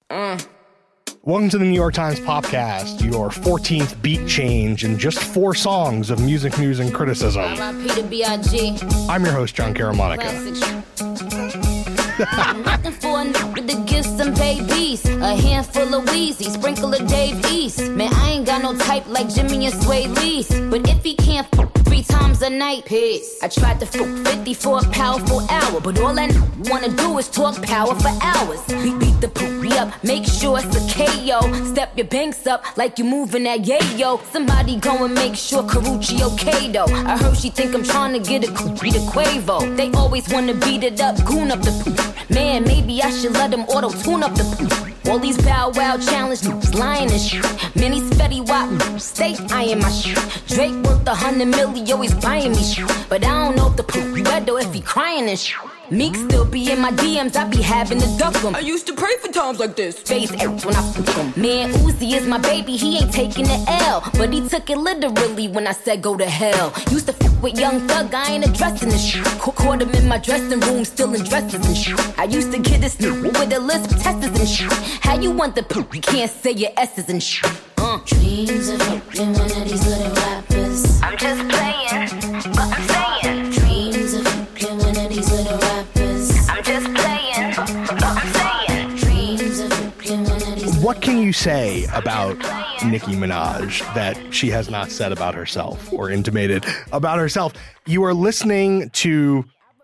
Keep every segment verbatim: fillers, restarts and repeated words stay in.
Uh. Welcome to the New York Times Popcast, your fourteenth beat change in just four songs of music news and criticism. I'm your host, John Caramonica. Nothing for a to give some babies. A handful of Wheezy, sprinkle of Dave East. Man, I ain't got no type like Jimmy and Sway Lee's. But if he can't f three times a night, piss. I tried to f fifty for a powerful hour, but all I wanna do is talk power for hours. Beat, beat the poopy up, make sure it's a K O. Step your banks up like you moving that yayo. Somebody go and make sure Karuchi okay though. I heard she think I'm trying to get a Kupi to Quavo. They always wanna beat it up, goon up the poop. Man, maybe I should let them auto-tune up the poop. All these Bow Wow challenge niggas lying and shit. Many Fetty Wap stay eyeing my shit. Drake worth a hundred million, always buying me shit. But I don't know if the poop red though if he crying and shit. Meek still be in my D Ms, I be having to duck him. I used to pray for times like this. Face aches when I fuck him. Man, Uzi is my baby, he ain't taking the L. But he took it literally when I said go to hell. Used to fuck with Young Thug, I ain't addressing this shit. Caught him in my dressing room, still in dresses and shit. I used to get this nigga with a list of testers and shit. How you want the poop, you can't say your S's and shit. Uh. Dreams of being one of these little rappers. I'm just playing, but I'm saying. Dreams of being one of these little rappers. I'm just playing, but I'm saying. Dreams of being one of these. What can you say about Nicki Minaj that she has not said about herself or intimated about herself? You are listening to,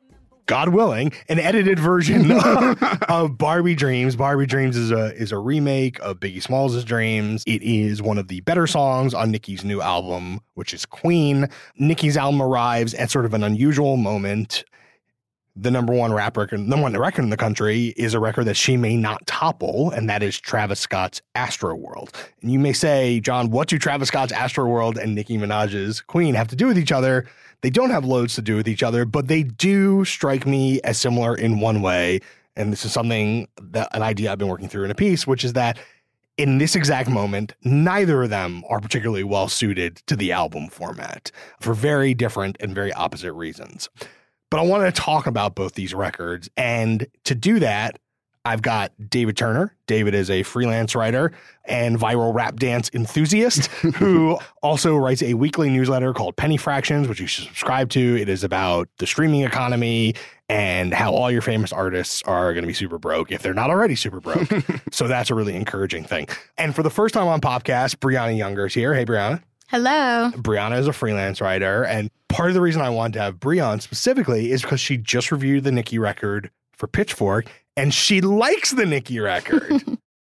God willing, an edited version of, of Barbie Dreams. Barbie Dreams is a is a remake of Biggie Smalls' Dreams. It is one of the better songs on Nicki's new album, which is Queen. Nicki's album arrives at sort of an unusual moment. The number one rap record, number one record in the country is a record that she may not topple, and that is Travis Scott's Astroworld. And you may say, John, what do Travis Scott's Astroworld and Nicki Minaj's Queen have to do with each other? They don't have loads to do with each other, but they do strike me as similar in one way. And this is something that an idea I've been working through in a piece, which is that in this exact moment, neither of them are particularly well suited to the album format for very different and very opposite reasons. But I want to talk about both these records. And to do that, I've got David Turner. David is a freelance writer and viral rap dance enthusiast who also writes a weekly newsletter called Penny Fractions, which you should subscribe to. It is about the streaming economy and how all your famous artists are going to be super broke if they're not already super broke. So that's a really encouraging thing. And for the first time on Popcast, Brianna Younger is here. Hey, Brianna. Hello. Brianna is a freelance writer. And part of the reason I wanted to have Brianna specifically is because she just reviewed the Nicki record for Pitchfork, and she likes the Nicki record.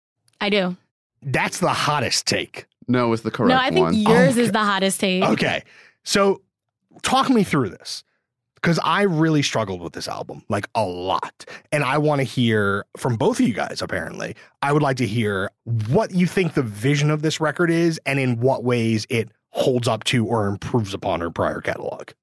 I do. That's the hottest take. No, it's the correct one. No, I think one. yours okay. is the hottest take. Okay. So talk me through this, because I really struggled with this album, like a lot. And I want to hear from both of you guys, apparently. I would like to hear what you think the vision of this record is and in what ways it holds up to or improves upon her prior catalog.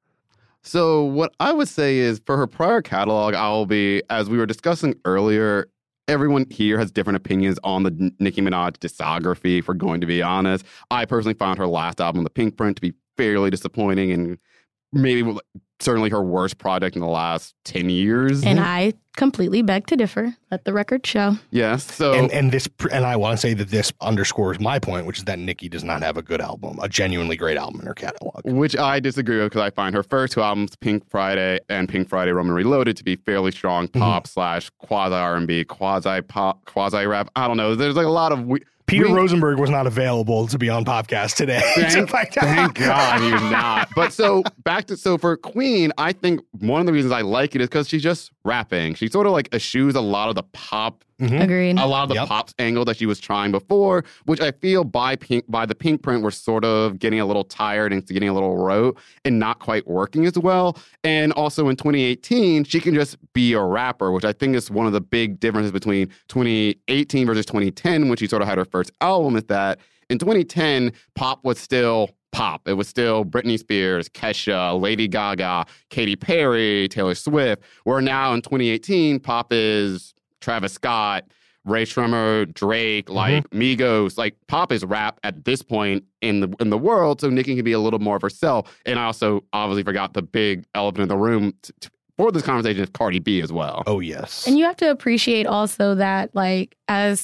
So what I would say is for her prior catalog, I'll be, as we were discussing earlier, everyone here has different opinions on the Nicki Minaj discography, if we're going to be honest. I personally found her last album, The Pink Print, to be fairly disappointing and maybe certainly her worst project in the last ten years. And I completely beg to differ. Let the record show. Yes. So and, and this, and I want to say that this underscores my point, which is that Nicki does not have a good album, a genuinely great album in her catalog. Which I disagree with, because I find her first two albums, Pink Friday and Pink Friday Roman Reloaded, to be fairly strong pop mm-hmm. slash quasi R and B, quasi pop, quasi rap. I don't know. There's like a lot of we- Peter we- Rosenberg was not available to be on Popcast today. Thank, thank God he's not. But so back to so for Queen, I think one of the reasons I like it is because she's just rapping. She sort of like eschews a lot of the pop. Mm-hmm. Agreed. A lot of the yep. pop angle that she was trying before, which I feel by pink by the Pink Print we're sort of getting a little tired and getting a little rote and not quite working as well. And also in twenty eighteen, she can just be a rapper, which I think is one of the big differences between twenty eighteen versus twenty ten, when she sort of had her first album, is that in twenty ten, pop was still pop. It was still Britney Spears, Kesha, Lady Gaga, Katy Perry, Taylor Swift. Where now in twenty eighteen, pop is Travis Scott, Ray Shremmer, Drake, like mm-hmm. Migos. Like pop is rap at this point in the in the world, so Nicki can be a little more of herself. And I also obviously forgot the big elephant in the room t- t- for this conversation is Cardi B as well. Oh, yes. And you have to appreciate also that, like, as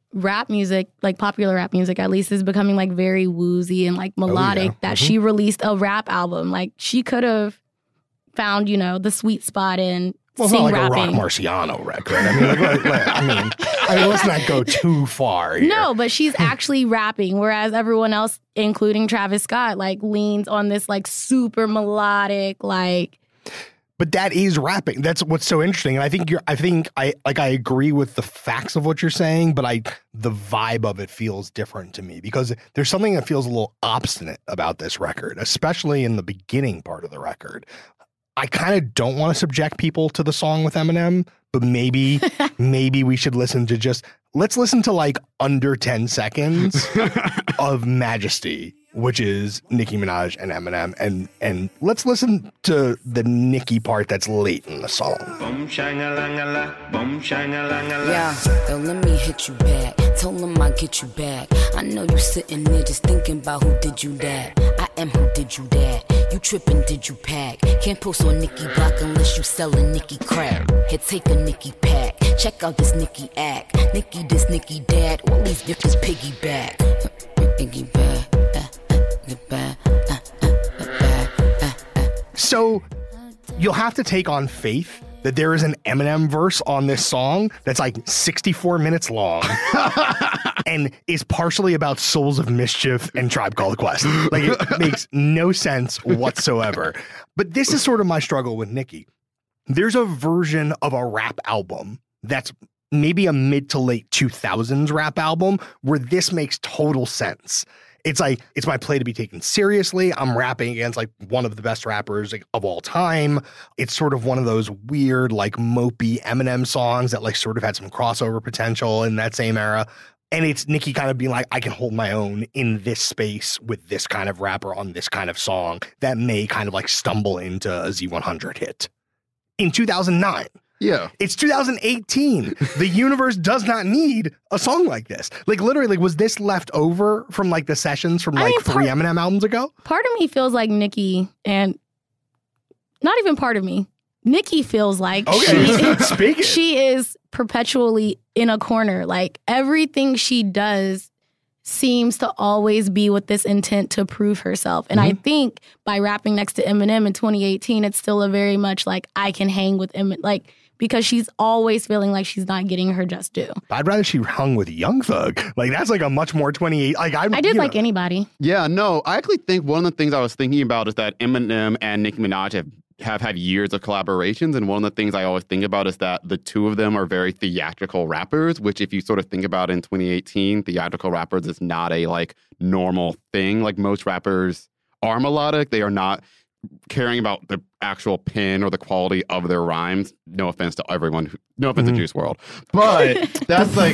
rap music, like popular rap music at least, is becoming like very woozy and like melodic, oh, yeah. that mm-hmm. she released a rap album. Like she could have found, you know, the sweet spot in well, it's sing not like rapping. a Rock Marciano record. I mean, like, like, like, I mean, I mean, let's not go too far here. No, but she's actually rapping, whereas everyone else, including Travis Scott, like leans on this like super melodic, like. But that is rapping. That's what's so interesting. And I think you're, I think I, like, I agree with the facts of what you're saying, but I, the vibe of it feels different to me because there's something that feels a little obstinate about this record, especially in the beginning part of the record. I kind of don't want to subject people to the song with Eminem, but maybe, maybe we should listen to just, let's listen to like under ten seconds of Majesty, which is Nicki Minaj and Eminem. And, and let's listen to the Nicki part that's late in the song. Boom, shang-a-lang-a-la, boom, shang-a-lang-a-la. Yeah, yo, let me hit you back. Tell them I get you back. I know you sitting there just thinking about who did you that. I am who did you that. You tripping, did you pack? Can't post on Nicki Block unless you sellin' Nicki crack. Here, take a Nicki pack. Check out this Nicki act. Nicki this, Nicki that. All these bitches piggyback. Piggyback. So you'll have to take on faith that there is an Eminem verse on this song that's like sixty-four minutes long and is partially about Souls of Mischief and Tribe Called Quest. Like it makes no sense whatsoever. But this is sort of my struggle with Nicki. There's a version of a rap album that's maybe a mid to late two thousands rap album where this makes total sense. It's like, it's my play to be taken seriously. I'm rapping against like one of the best rappers like, of all time. It's sort of one of those weird, like mopey Eminem songs that like sort of had some crossover potential in that same era. And it's Nicki kind of being like, I can hold my own in this space with this kind of rapper on this kind of song that may kind of like stumble into a Z one hundred hit. In two thousand nine. Yeah. It's two thousand eighteen. The universe does not need a song like this. Like literally, like was this left over from like the sessions from I like mean, three part, Eminem albums ago? Part of me feels like Nicki, and not even part of me. Nicki feels like okay, she, speaking. she is perpetually in a corner. Like everything she does seems to always be with this intent to prove herself. And mm-hmm. I think by rapping next to Eminem in twenty eighteen, it's still a very much like I can hang with Eminem. Like, because she's always feeling like she's not getting her just due. I'd rather she hung with Young Thug. Like, that's like a much more twenty-eight. Like, I, I did like know. anybody. Yeah, no, I actually think one of the things I was thinking about is that Eminem and Nicki Minaj have, have had years of collaborations. And one of the things I always think about is that the two of them are very theatrical rappers, which if you sort of think about in twenty eighteen, theatrical rappers is not a like normal thing. Like most rappers are melodic. They are not caring about the actual pin or the quality of their rhymes. No offense to everyone. Who, no offense mm-hmm. to Juice world. But that's like...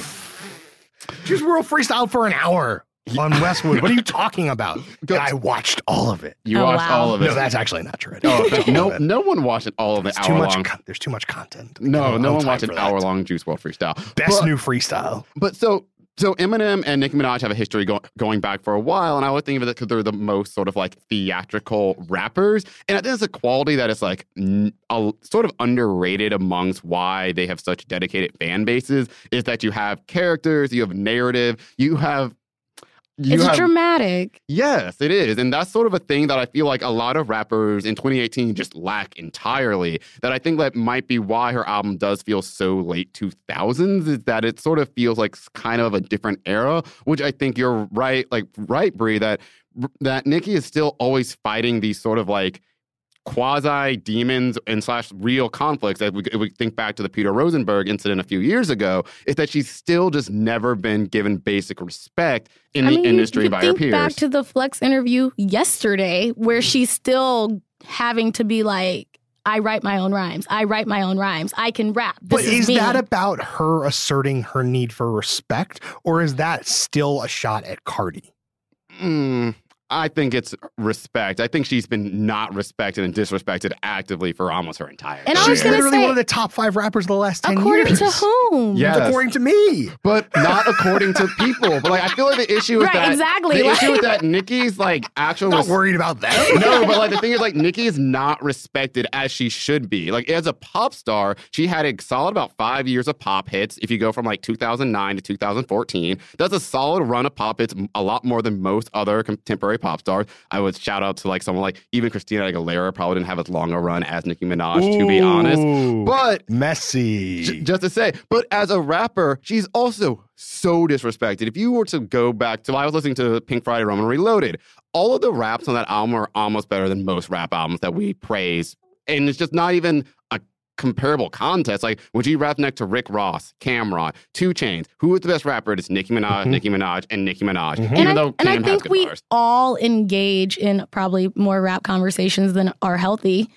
Juice world freestyled for an hour on Westwood. What are you talking about? I watched all of it. You oh, watched wow. all of it. No, that's actually not true. Oh, no, no one watched an all of the hour too much, long. Con- there's too much content. No, no one time watched an for that. hour long Juice world freestyle. Best but, new freestyle. But so... So Eminem and Nicki Minaj have a history go- going back for a while, and I would think of it because they're the most sort of like theatrical rappers. And I think it's a quality that is like n- a, sort of underrated amongst why they have such dedicated fan bases is that you have characters, you have narrative, you have... You it's have, dramatic. Yes, it is. And that's sort of a thing that I feel like a lot of rappers in twenty eighteen just lack entirely. That I think that might be why her album does feel so late two thousands, is that it sort of feels like kind of a different era, which I think you're right, like, right, Brie, that, that Nicki is still always fighting these sort of like quasi demons and slash real conflicts. As we, if we think back to the Peter Rosenberg incident a few years ago, is that she's still just never been given basic respect in I the mean, industry you by think her peers. Back to the Flex interview yesterday, where she's still having to be like, I write my own rhymes. I write my own rhymes. I can rap. This But is, is me. that about her asserting her need for respect, or is that still a shot at Cardi? Mm, I think it's respect. I think she's been not respected and disrespected actively for almost her entire And I career. was She's gonna literally say- one of the top five rappers of the last ten According years. to whom? Yes. According to me. But not according to people. But like, I feel like the issue with Right, that, exactly, the like- issue with that, Nikki's like actual. Not res- worried about that. no, but like the thing is, like Nicki is not respected as she should be. Like as a pop star, she had a solid about five years of pop hits. If you go from like two thousand nine to two thousand fourteen, that's a solid run of pop hits, a lot more than most other contemporary pop stars. I would shout out to like someone like even Christina Aguilera probably didn't have as long a run as Nicki Minaj, to be honest. Ooh, But messy. J- just to say, but as a rapper, she's also so disrespected. If you were to go back to, I was listening to Pink Friday Roman Reloaded, all of the raps on that album are almost better than most rap albums that we praise. And it's just not even a comparable contest. Like, would you rap next to Rick Ross, Cameron, two Chainz? Who is the best rapper? It's Nicki Minaj, Mhm. Nicki Minaj, and Nicki Minaj. Mhm. Even And I, though and I Cam has think good we bars. all engage in probably more rap conversations than are healthy.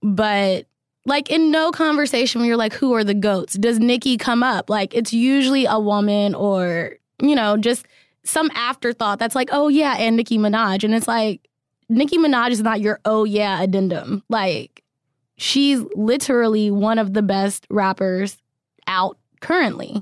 But like in no conversation when you're like, who are the GOATs? Does Nicki come up? Like it's usually a woman or, you know, just some afterthought that's like, oh yeah, and Nicki Minaj. And it's like, Nicki Minaj is not your oh yeah addendum. Like she's literally one of the best rappers out currently.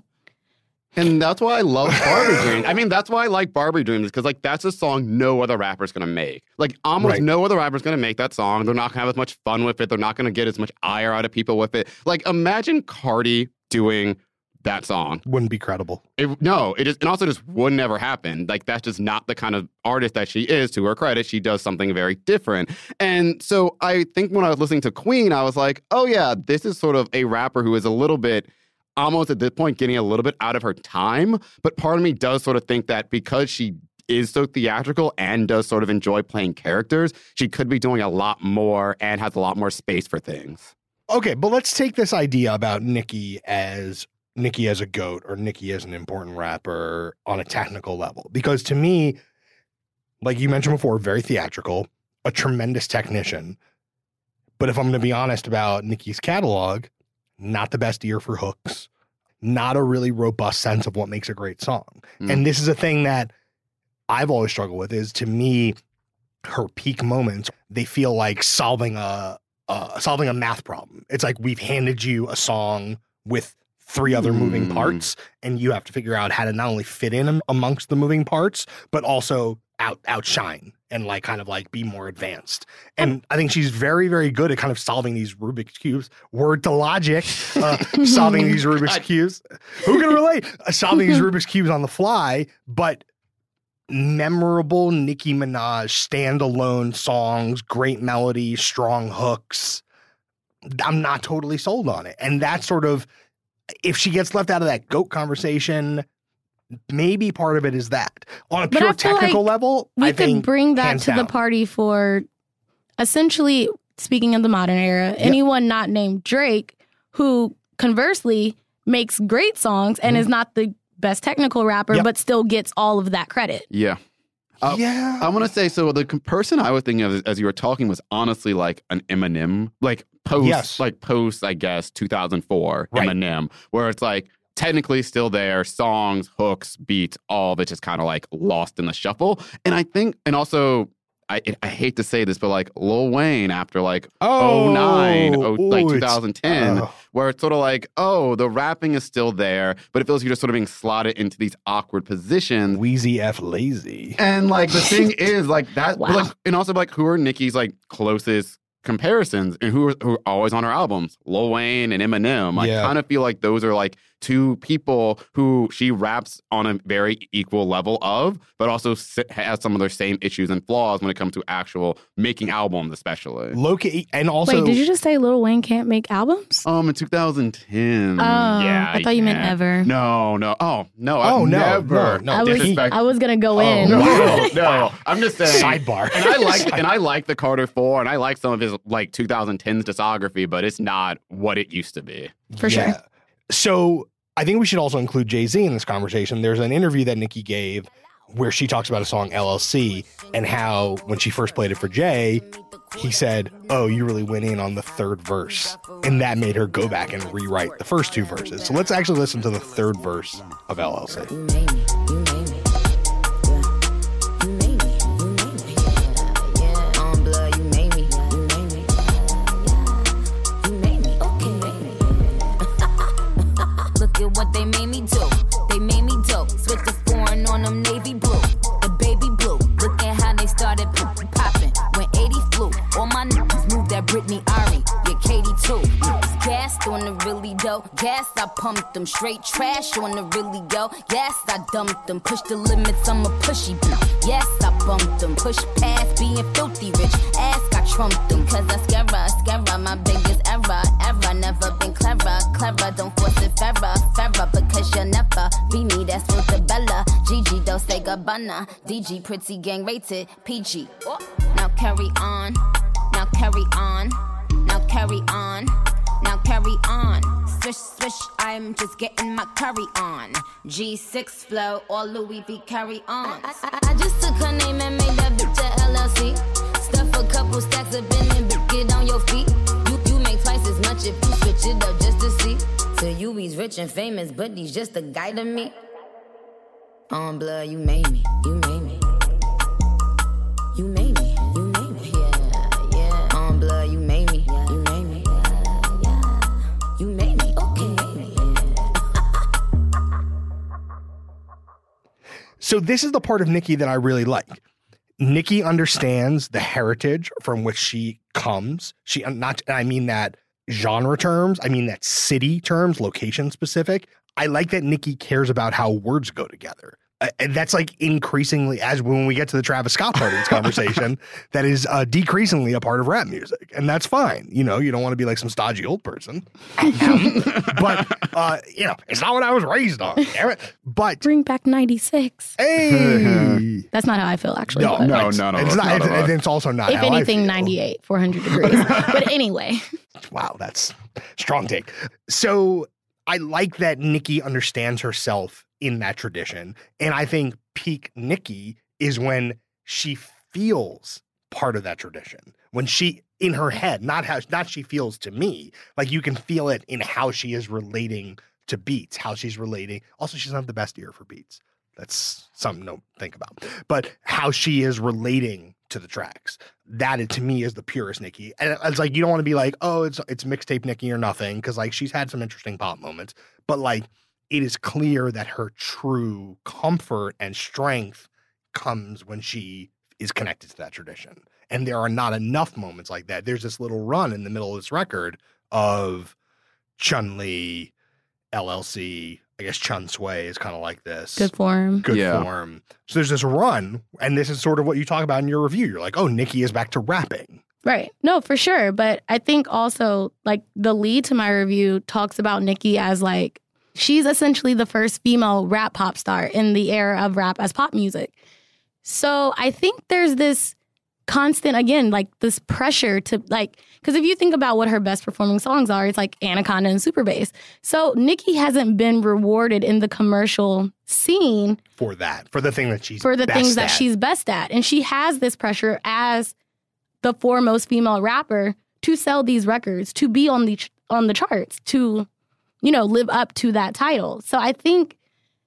And that's why I love Barbie Dreams. I mean, that's why I like Barbie Dreams, because like that's a song no other rapper's gonna make. Like almost Right. no other rapper's gonna make that song. They're not gonna have as much fun with it. They're not gonna get as much ire out of people with it. Like imagine Cardi doing that song. Wouldn't be credible. It, no, it just, and also just would never happen. Like that's just not the kind of artist that she is. To her credit, she does something very different. And so I think when I was listening to Queen, I was like, oh yeah, this is sort of a rapper who is a little bit, almost at this point, getting a little bit out of her time. But part of me does sort of think that because she is so theatrical and does sort of enjoy playing characters, she could be doing a lot more and has a lot more space for things. Okay, but let's take this idea about Nicki as Nicki as a GOAT or Nicki as an important rapper on a technical level. Because to me, like you mentioned before, very theatrical, a tremendous technician. But if I'm going to be honest about Nicki's catalog, not the best ear for hooks, not a really robust sense of what makes a great song. Mm. And this is a thing that I've always struggled with is, to me, her peak moments, they feel like solving a uh, solving a math problem. It's like we've handed you a song with three other moving Mm. parts, and you have to figure out how to not only fit in am- amongst the moving parts, but also out outshine and like kind of like be more advanced. And I think she's very, very good at kind of solving these Rubik's Cubes. Word to Logic, uh, solving these Rubik's Cubes. Who can relate? Uh, solving these Rubik's Cubes on the fly, but memorable Nicki Minaj standalone songs, great melodies, strong hooks. I'm not totally sold on it. And that's sort of, if she gets left out of that GOAT conversation, maybe part of it is that. On a But pure I feel technical like level, We I could think bring that hands to the down. party for essentially, speaking of the modern era, anyone not named Drake, who conversely makes great songs and Mhm. is not the best technical rapper, Yep. but still gets all of that credit. Yeah. Uh, yeah. I want to say, so the com- person I was thinking of as, as you were talking was honestly like an Eminem, like post, Yes. like post, I guess, two thousand four Right. Eminem, where it's like technically still there, songs, hooks, beats, all of it just kind of like lost in the shuffle. And I think, and also, I I hate to say this, but like Lil Wayne after like oh nine, oh, like ooh, two it's- thousand ten, oh. where it's sort of like, oh, the rapping is still there, but it feels like you're just sort of being slotted into these awkward positions. Wheezy F Lazy. And like the thing is like that, Wow. like, and also like who are Nicki's like closest comparisons and who are, who are always on her albums? Lil Wayne and Eminem. I Yeah. kind of feel like those are like two people who she raps on a very equal level of, but also s- has some of their same issues and flaws when it comes to actual making albums, especially. Loki, and also Wait, did you just say Lil Wayne can't make albums? Um, in two thousand ten. Oh, yeah, I thought you meant yeah. ever. No, no. Oh, no. Oh, I've no, never. no, no. I was Disrespect- I was gonna go Oh, in. no. No, no. I'm just saying. sidebar. And I like and I like the Carter Four, and I like some of his like twenty tens discography, but it's not what it used to be. For sure. So I think we should also include Jay-Z in this conversation. There's an interview that Nicki gave where she talks about a song L L C and how when she first played it for Jay, he said, oh, you really went in on the third verse. And that made her go back and rewrite the first two verses. So let's actually listen to the third verse of L L C. You made me, you made me, yeah. You made me, you made me, go. Gas, I pumped them. Straight trash on the really go. Yes, I dumped them. Push the limits, I'm a pushy bitch. Yes, I bumped them. Push past being filthy rich. Ask, I trumped them. Cause I scare her, scare her. My biggest error, error. Never been clever, clever. Don't force it fairer, fairer. Because you'll never be me. That's what the Bella. Gigi, don't say Gabbana. D G, pretty gang rated. P G. Now carry on. Now carry on. Now carry on. Now carry on. Swish, swish, I'm just getting my curry on. G six flow, all Louis V carry on. I, I, I just took her name and made that bitch a L L C. Stuff a couple stacks of bin and get on your feet. You, you make twice as much if you switch it up just to see. So you he's rich and famous, but he's just a guy to me. On blood, you made me, you made me. You made me, you made me, yeah, yeah. On blood, you made me, you made me, yeah, yeah. You made me, okay, made me, yeah. So this is the part of Nicki that I really like. Nicki understands the heritage from which she comes. She not, I mean that genre terms. I mean that city terms, location specific. I like that Nicki cares about how words go together. Uh, and that's like increasingly, as when we get to the Travis Scott part of this conversation, that is uh, decreasingly a part of rap music. And that's fine. You know, you don't want to be like some stodgy old person. But, uh, you know, it's not what I was raised on. Damn it. But Bring back ninety-six. Hey. That's not how I feel, actually. No, but No, it's, no, no. It's, that's not, not it's, about- it's also not if how anything, I feel. ninety-eight, four hundred degrees. But anyway. Wow, that's strong take. So I like that Nicki understands herself in that tradition. And I think peak Nicki is when she feels part of that tradition. When she, in her head, not how, not she feels to me, like you can feel it in how she is relating to beats, how she's relating. Also, she's not the best ear for beats. That's something to think about. But how she is relating to the tracks. That, to me, is the purest Nicki. And it's like, you don't want to be like, oh, it's it's mixtape Nicki or nothing, because like she's had some interesting pop moments. But like, it is clear that her true comfort and strength comes when she is connected to that tradition. And there are not enough moments like that. There's this little run in the middle of this record of Chun-Li, L L C, I guess Chun Sway is kind of like this. Good form. Good Yeah. form. So there's this run, and this is sort of what you talk about in your review. You're like, oh, Nicki is back to rapping. Right. No, for sure. But I think also, like, the lead to my review talks about Nicki as, like, she's essentially the first female rap pop star in the era of rap as pop music. So I think there's this constant, again, like this pressure to like, because if you think about what her best performing songs are, it's like Anaconda and Super Bass. So Nicki hasn't been rewarded in the commercial scene For that, for the thing that she's for the best things that at. she's best at. And she has this pressure as the foremost female rapper to sell these records, to be on the ch- on the charts, to, you know, live up to that title. So I think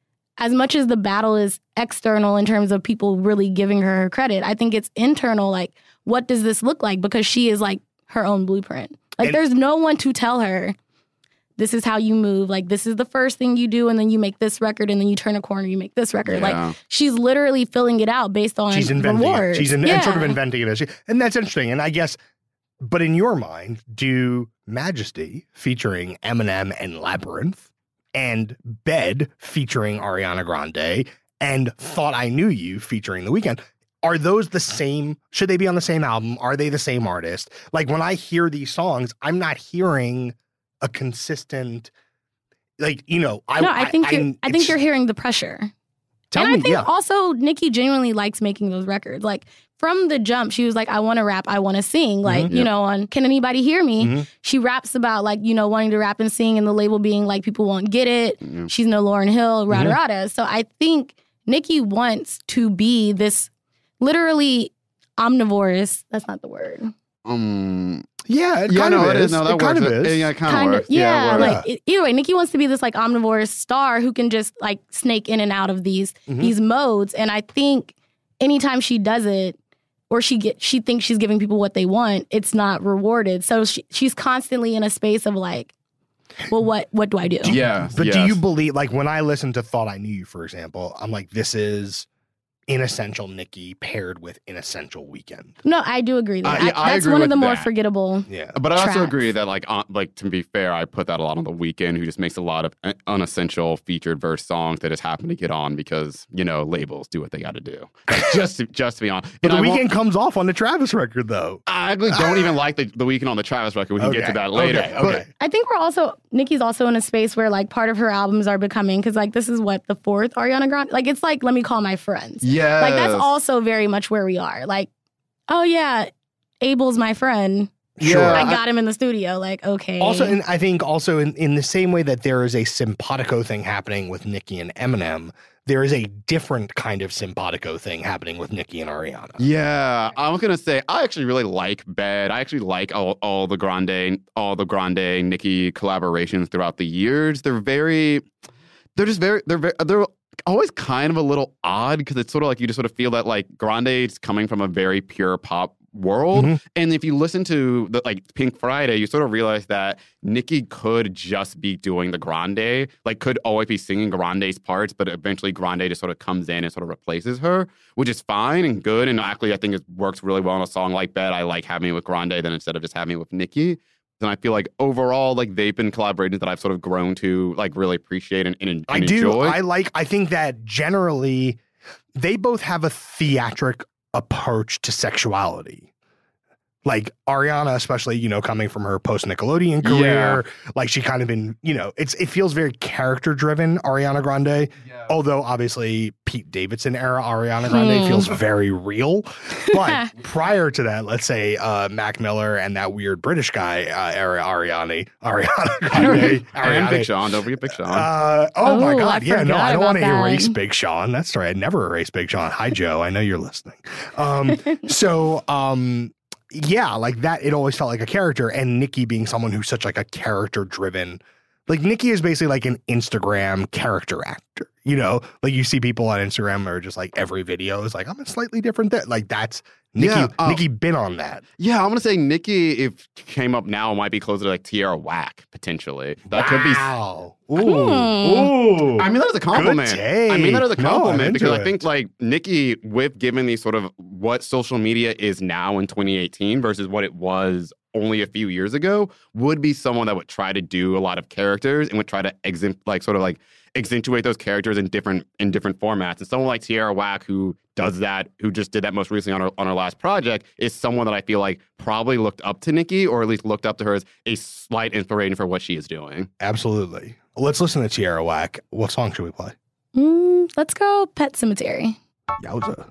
as much as the battle is external in terms of people really giving her her credit, I think it's internal, like, what does this look like? Because she is like her own blueprint. Like, And- there's no one to tell her, this is how you move. Like, this is the first thing you do, and then you make this record, and then you turn a corner, you make this record. Yeah. Like, she's literally filling it out based on She's inventing rewards. it. She's in, yeah. and sort of inventing it. As she, and that's interesting. And I guess, but in your mind, do Majesty featuring Eminem and Labyrinth, and Bed featuring Ariana Grande, and Thought I Knew You featuring The Weeknd, are those the same? Should they be on the same album? Are they the same artist? Like, when I hear these songs, I'm not hearing a consistent, like, you know, I, No, I think I, you're, I'm- I think it's- you're hearing the pressure. Tell and me, I think yeah. also Nicki genuinely likes making those records. Like, from the jump, she was like, I want to rap, I want to sing. Like, Mhm. you Yep. know, on Can Anybody Hear Me? Mhm. She raps about, like, you know, wanting to rap and sing, and the label being like, people won't get it. Yeah. She's no Lauryn Hill, rada Mhm. rada. So I think Nicki wants to be this literally omnivorous. That's not the word. Um, Yeah, it yeah, kind no, of it is. is. No, that it kind works. of It- is. yeah, it kind, Kind of of, works. yeah. it works. like it, either way, Nicki wants to be this like omnivorous star who can just like snake in and out of these Mhm. these modes. And I think anytime she does it, or she get she thinks she's giving people what they want, it's not rewarded. So she, she's constantly in a space of like, well, what what do I do? Yeah, But do yes. you believe, like, when I listen to Thought I Knew You, for example, I'm like, this is inessential Nicki paired with inessential Weeknd. No, I do agree. That. Uh, yeah, I, I that's agree one of with the more that. forgettable. Yeah. But I also tracks. agree that, like, uh, like to be fair, I put that a lot on the Weeknd, who just makes a lot of un- unessential featured verse songs that just happen to get on because, you know, labels do what they got to do. Like, just to, just to be on. But And the I won't- Weeknd comes off on the Travis record, though. I actually don't even like the, the Weeknd on the Travis record. We can get to Okay, that later. okay, But okay. I think we're also Nicki's also in a space where like part of her albums are becoming because like this is what the fourth Ariana Grande like it's like Let Me Call My Friends. yeah, Like that's also very much where we are. Like, oh yeah, Abel's my friend. Sure. I I- got him in the studio. Like, okay. Also, and I think also in, in the same way that there is a simpatico thing happening with Nicki and Eminem, there is a different kind of simpatico thing happening with Nicki and Ariana. Yeah, I was gonna say I actually really like Bed. I actually like all, all the Grande, all the Grande Nicki collaborations throughout the years. They're very, they're just very, they're very, they're always kind of a little odd because it's sort of like you just sort of feel that like Grande's coming from a very pure pop world, Mhm. and if you listen to the like Pink Friday, you sort of realize that Nicki could just be doing the Grande, like could always be singing Grande's parts, but eventually Grande just sort of comes in and sort of replaces her, which is fine and good. And actually, I think it works really well on a song like Bed. I like having it with Grande than instead of just having it with Nicki. And I feel like overall, like they've been collaborations that I've sort of grown to like really appreciate and, and, and I do. enjoy. I like, I think that generally they both have a theatric approach to sexuality. Like Ariana, especially, you know, coming from her post Nickelodeon career, like she kind of been, you know, it's it feels very character driven, Ariana Grande. Although obviously Pete Davidson era Ariana Grande Hmm. feels very real. But prior to that, let's say uh, Mac Miller and that weird British guy uh, era Ariana, Ariana Grande, and Big Ariana. Sean, don't forget Big Sean. Uh, oh, my Oh, God. I Yeah, no, forgot I don't want to about that. erase Big Sean. That's right. I'd never erase Big Sean. Hi, Joe. I know you're listening. Um, so, um, yeah, like that, it always felt like a character. And Nicki being someone who's such like a character driven, like Nicki is basically like an Instagram character actor, you know, like you see people on Instagram or just like every video is like, I'm a slightly different th-. Like that's Nicki, Yeah, uh, Nicki been on that. Yeah, I'm gonna say Nicki, if came up now, might be closer to like Tierra Whack potentially. That could be. Wow. Ooh. Hmm. Ooh. I mean that as a compliment. take. I mean that as a No, I'm compliment because into I think it. like Nicki, with given these sort of what social media is now in twenty eighteen versus what it was only a few years ago, would be someone that would try to do a lot of characters and would try to exim- like sort of like accentuate those characters in different in different formats. And someone like Tierra Whack, who does that, who just did that most recently on her on her last project, is someone that I feel like probably looked up to Nicki, or at least looked up to her as a slight inspiration for what she is doing. Absolutely. Let's listen to Tierra Whack. What song should we play? Mm, let's go Pet Cemetery. Yowza.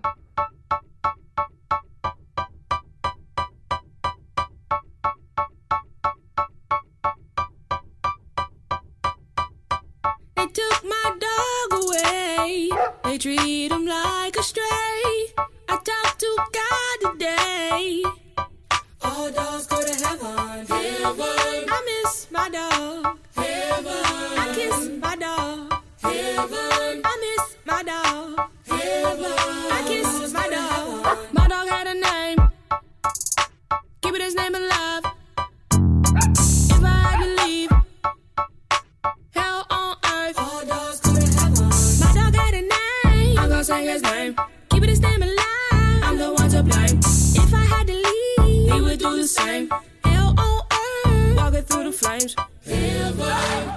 They took my dog away. They treat him like a stray. I talked to God today. All dogs go to heaven. Heaven. I miss my dog. Heaven. I kiss my dog. Heaven. I miss my dog. Heaven. I kiss my dog. My dog had a name. Keeping his name alive. If I had to leave. Hell on earth. All dogs go to heaven. My dog had a name. I'm gonna say his name. Keeping his name alive. I'm the one to blame. If I had to leave, he would do the same. Hell on earth. Walking through the flames. Heaven.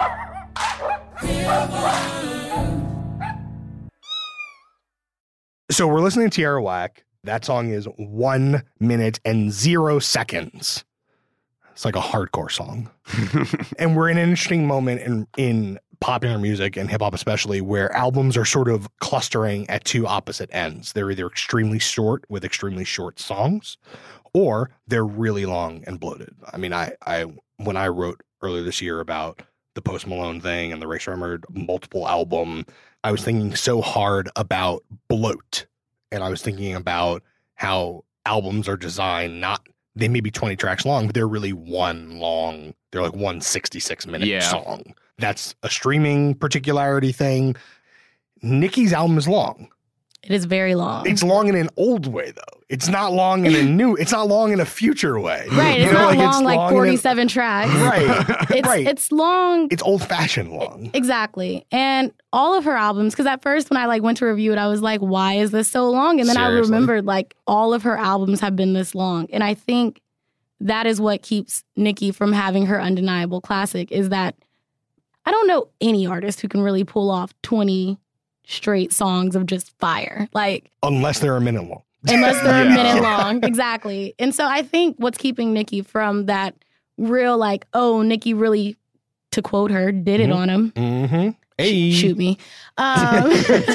Heaven. So we're listening to Tierra Whack. That song is one minute and zero seconds. It's like a hardcore song. And we're in an interesting moment in, in popular music and hip hop especially, where albums are sort of clustering at two opposite ends. They're either extremely short with extremely short songs, or they're really long and bloated. I mean, I, I when I wrote earlier this year about the Post Malone thing and the Ray Shremmerd multiple album, I was thinking so hard about bloat. And I was thinking about how albums are designed, not, they may be twenty tracks long, but they're really one long, they're like one sixty-six minute Yeah. song. That's a streaming particularity thing. Nicki's album is long. It is very long. It's long in an old way, though. It's not long in a new. It's not long in a future way. Right. It's You know, not like, long, it's like long in forty-seven tracks. a- right. It's, right. it's long. It's old fashioned long. Exactly. And all of her albums, because at first when I like went to review it, I was like, why is this so long? And then Seriously? I remembered like all of her albums have been this long. And I think that is what keeps Nicki from having her undeniable classic, is that I don't know any artist who can really pull off twenty straight songs of just fire. Like, Unless they're a minute long. unless they're Yeah. a minute long. Exactly. And so I think what's keeping Nicki from that real, like, oh, Nicki really, to quote her, did it Mhm. on him. Mm-hmm. Hey. Shoot me. Um,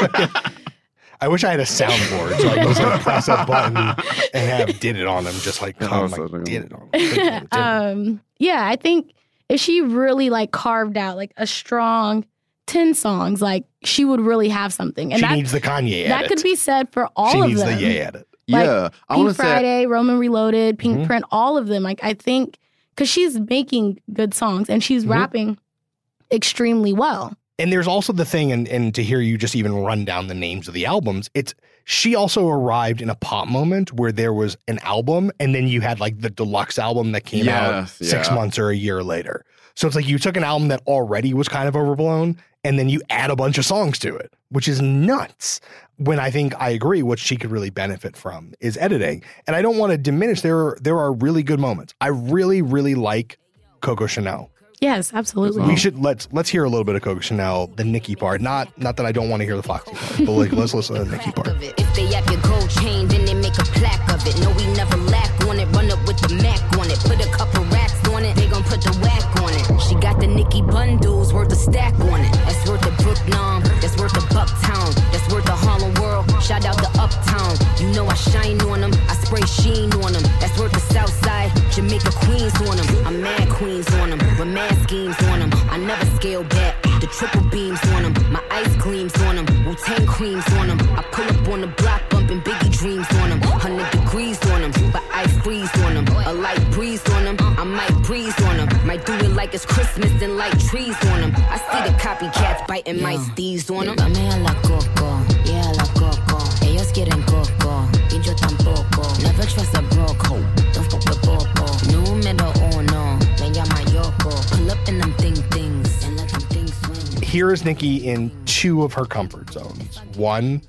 I wish I had a soundboard so I could just like press a button and have did it on them, just like come was like so did it on them. um, yeah, I think if she really like carved out like a strong ten songs, like she would really have something. And she that, needs the Kanye that edit. could be said for all she of needs them. the Ye edit. Like, yeah. I Pink want to say, Friday, Roman Reloaded, Pink Mhm. Print, all of them. Like I think because she's making good songs and she's Mhm. rapping extremely well. And there's also the thing, and, and to hear you just even run down the names of the albums, it's she also arrived in a pop moment where there was an album and then you had like the deluxe album that came out Yes, six yeah. months or a year later. So it's like you took an album that already was kind of overblown and then you add a bunch of songs to it, which is nuts. When I think I agree, what she could really benefit from is editing. And I don't want to diminish, there are, there are really good moments. I really, really like Coco Chanel. Yes, absolutely. We should let's let's hear a little bit of Coco Chanel, the Nicki part. Not not that I don't want to hear the Foxy part, but like let's listen to the Nicki part. If they have your gold chain, then they make a plaque of it. No, we never lack on it. Run up with the Mac on it. Put a couple racks on it. They gon' put the whack on it. She got the Nicki bundles worth a stack on it. That's worth a Brooklyn. That's worth a Bucktown. That's worth a Harlem World. Shout out to Uptown. You know I shine on them. I spray sheen on them. That's worth the Southside. Jamaica Queens on them. I'm mad Queens on them. With mad schemes on them. I never scale back. The triple beams on them. My ice creams on them. Wu-Tang creams on them. I pull up on the block bumping Biggie dreams on them. one hundred degrees on them. But I freeze on them. A light breeze on them. I might breeze on them. Might do it like it's Christmas and light trees on them. I see the copycats biting my steez on them. Dame a la coco. Yeah, a la coco. Ellos quieren coco. Y yo tampoco. Never trust a broco. Don't fuck with popo. Número uno. Me llama Yoko. Pull up in them thing things. And let them things swing. Here is Nicki in two of her comfort zones. One,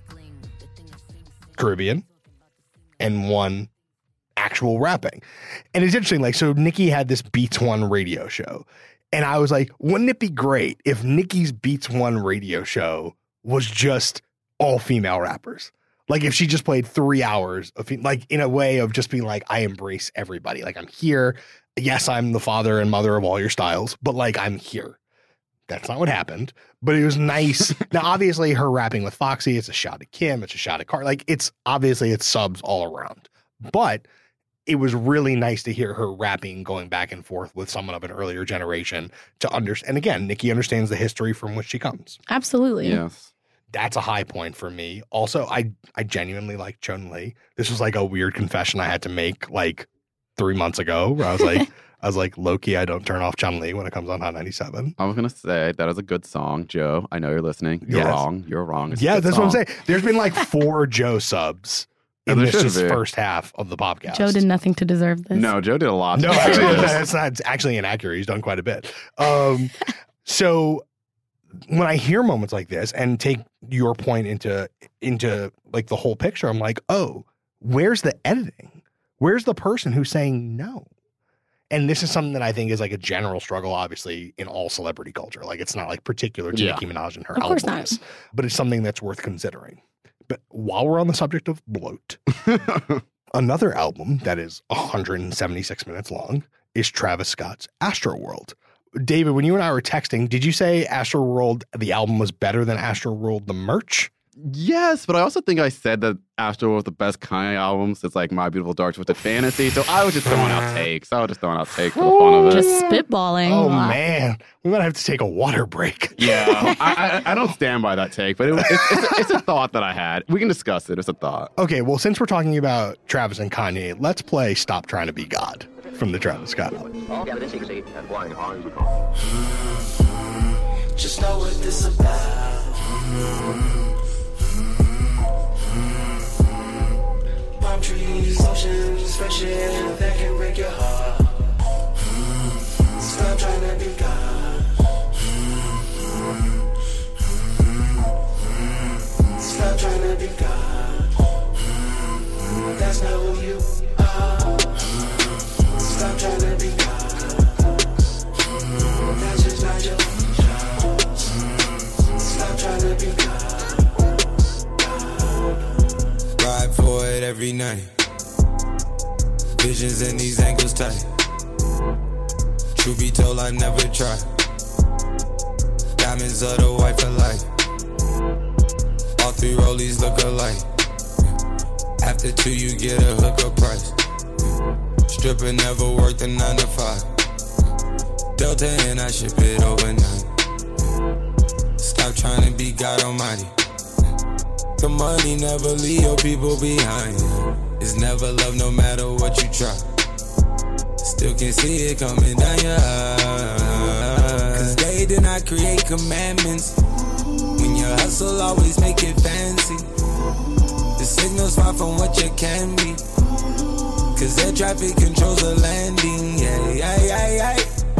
Caribbean, and one, actual rapping. And it's interesting, like, so Nicki had this Beats One radio show. And I was like, wouldn't it be great if Nicki's Beats One radio show was just all female rappers? Like if she just played three hours of, like in a way of just being like, I embrace everybody. Like I'm here. Yes, I'm the father and mother of all your styles, but like I'm here. That's not what happened, but it was nice. Now, obviously her rapping with Foxy, it's a shot at Kim. It's a shot at Car. Like it's obviously it's subs all around, but it was really nice to hear her rapping, going back and forth with someone of an earlier generation to understand. And again, Nicki understands the history from which she comes. Absolutely. yes. That's a high point for me. Also, I I genuinely like Chun Li. This was like a weird confession I had to make like three months ago where I was like, I was like, low-key, I don't turn off Chun Li when it comes on Hot ninety-seven. I was going to say that is a good song, Joe. I know you're listening. You're Yes. wrong. You're wrong. It's a Yeah, good that's song. what I'm saying. There's been like four Joe subs Yeah, in there this should just be. first half of the podcast. Joe did nothing to deserve this. No, Joe did a lot. No, to actually, deserve this. that's not it's actually inaccurate. He's done quite a bit. Um, so when I hear moments like this and take your point into into like the whole picture, I'm like, oh, where's the editing? Where's the person who's saying no? And this is something that I think is like a general struggle, obviously, in all celebrity culture. Like it's not like particular to Yeah. Nicki Minaj and her Of course albums, not. but it's something that's worth considering. But while we're on the subject of bloat, another album that is one hundred seventy-six minutes long is Travis Scott's Astroworld. David, when you and I were texting, did you say Astroworld, the album, was better than Astroworld, the merch? Yes, but I also think I said that Astro was the best Kanye album since like My Beautiful Dark Twisted Fantasy. So I was just throwing out takes. I was just throwing out takes for the fun of it. Just spitballing. Oh, man. We might have to take a water break. Yeah, I, I I don't stand by that take, but it, was- it's, it's, a, it's a thought that I had. We can discuss it. It's a thought. Okay, well, since we're talking about Travis and Kanye, let's play Stop Trying to Be God from the Travis Scott album. Just know what this about. be God. That's not who you are. Stop trying to be God. That's just not your job. Stop trying to be God. Ride for it every night. Visions in these ankles tight. Truth be told, I never tried. Diamonds are the white for life. All three rollies look alike. After two, you get a hookup price. Stripper never worked a nine to five. Delta and I ship it overnight. Stop trying to be God Almighty. The money never leave your people behind. It's never love no matter what you try. Still can see it coming down your eyes. Cause they did not create commandments. When you hustle, always make it fancy. The signal's far from what you can be. Cause air traffic controls the landing. Yeah, yeah, yeah,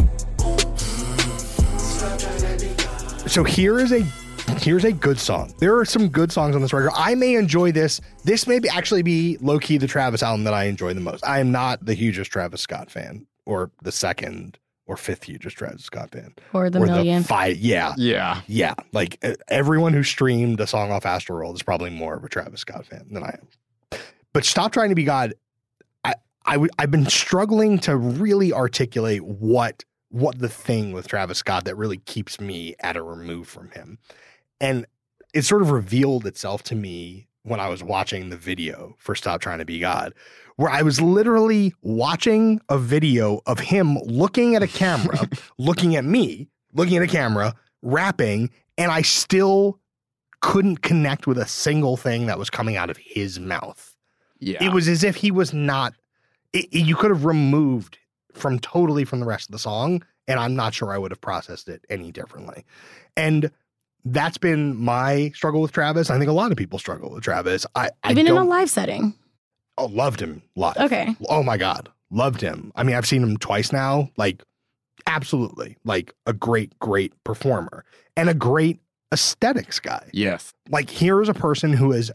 yeah. So here is a here's a good song. There are some good songs on this record. I may enjoy this. This may be actually be low-key the Travis album that I enjoy the most. I am not the hugest Travis Scott fan, or the second or fifth hugest Travis Scott fan. Or the or million. The five, yeah. Yeah. Yeah. Like uh, everyone who streamed a song off Astroworld is probably more of a Travis Scott fan than I am. But Stop Trying to Be God, I, I w- I've been struggling to really articulate what what the thing with Travis Scott that really keeps me at a remove from him. And it sort of revealed itself to me when I was watching the video for Stop Trying to Be God, where I was literally watching a video of him looking at a camera, looking at me, looking at a camera, rapping, and I still couldn't connect with a single thing that was coming out of his mouth. Yeah. It was as if he was not, it, it, you could have removed from totally from the rest of the song, and I'm not sure I would have processed it any differently. And that's been my struggle with Travis. I think a lot of people struggle with Travis. I, I Even in don't, a live setting. Oh, loved him live. Okay. Oh my God. Loved him. I mean, I've seen him twice now. Like, absolutely. Like a great, great performer and a great aesthetics guy. Yes. Like, here's a person who has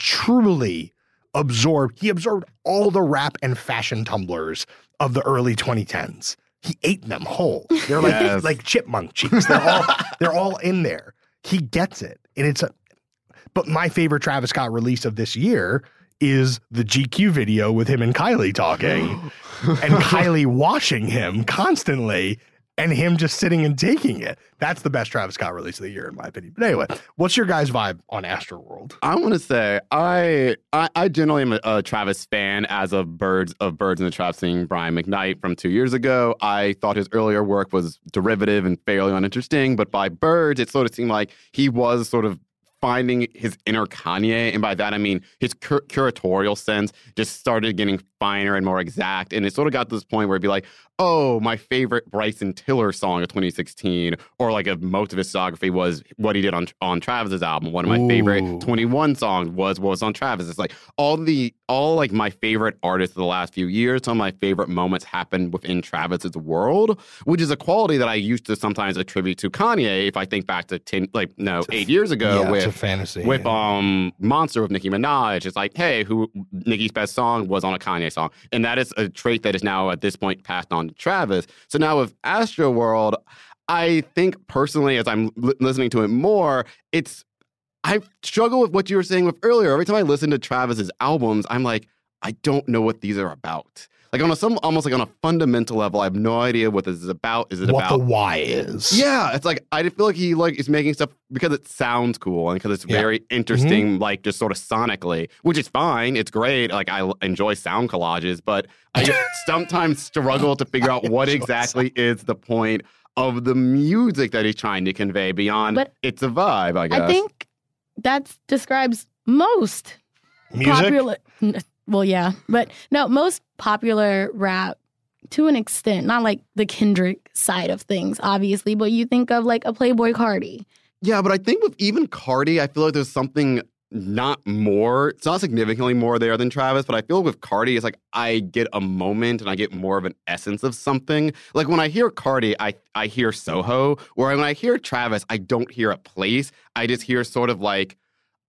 truly absorbed, he absorbed all the rap and fashion tumblers of the early twenty tens. He ate them whole. They're like, Yes. like chipmunk cheeks. They're all, they're all in there. He gets it. And it's a, but my favorite Travis Scott release of this year is the G Q video with him and Kylie talking and Kylie washing him constantly and him just sitting and taking it. That's the best Travis Scott release of the year, in my opinion. But anyway, what's your guys' vibe on Astroworld? I want to say I, I I generally am a, a Travis fan as of Birds of Birds in the Trap Singing Brian McKnight from two years ago. I thought his earlier work was derivative and fairly uninteresting, but by Birds, it sort of seemed like he was sort of finding his inner Kanye, and by that I mean his cur- curatorial sense just started getting finer and more exact, and it sort of got to this point where it'd be like, oh, my favorite Bryson Tiller song of twenty sixteen, or like a, most of his discography was what he did on on Travis's album. One of my Ooh. favorite twenty-one songs was what was on Travis. It's like all the all like my favorite artists of the last few years, some of my favorite moments happened within Travis's world, which is a quality that I used to sometimes attribute to Kanye. If I think back to ten, like no, eight years ago Yeah, with it's a fantasy. with yeah. um Monster with Nicki Minaj. It's like, hey, who Nicki's best song was on a Kanye song. And that is a trait that is now at this point passed on to Travis. So now with Astroworld, I think personally, as I'm li- listening to it more, it's I struggle with what you were saying with earlier. Every time I listen to Travis's albums, I'm like, I don't know what these are about. Like on a some almost like on a fundamental level, I have no idea what this is about. Is it what about the why is? Yeah, it's like I feel like he like is making stuff because it sounds cool and because it's Yeah. very interesting, like just sort of sonically, which is fine. It's great. Like I l- enjoy sound collages, but I just sometimes struggle to figure out what exactly is the point of the music that he's trying to convey beyond But it's a vibe. I guess. I think that describes most Music? popular. n- Well, yeah, but no, most popular rap to an extent, not like the Kendrick side of things, obviously, but you think of like a Playboy Cardi. Yeah, but I think with even Cardi, I feel like there's something not more, it's not significantly more there than Travis, but I feel with Cardi, it's like I get a moment and I get more of an essence of something. Like when I hear Cardi, I, I hear Soho, where when I hear Travis, I don't hear a place. I just hear sort of like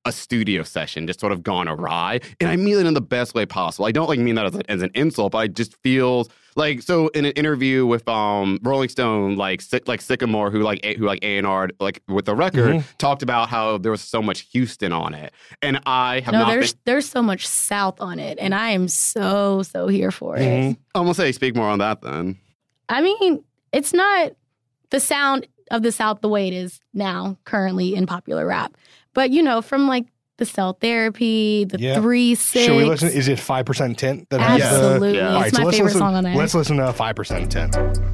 a studio session just sort of gone awry. And I mean it in the best way possible. I don't like mean that as, a, as an insult, but I just feels like, so in an interview with um Rolling Stone, like like Sycamore, who like who like A and R like with the record, mm-hmm. talked about how there was so much Houston on it, and I have no, not. there's been, there's so much South on it, and I am so so here for mm-hmm. it. I'm gonna say speak more on that then. I mean, it's not the sound of the South the way it is now, currently in popular rap, but you know, from like the Cell Therapy, the yeah. three six. Should we listen? Is it five percent Tint? That Absolutely, has the, yeah. It's right, my so favorite listen, song on there. Let's listen to five percent Tint.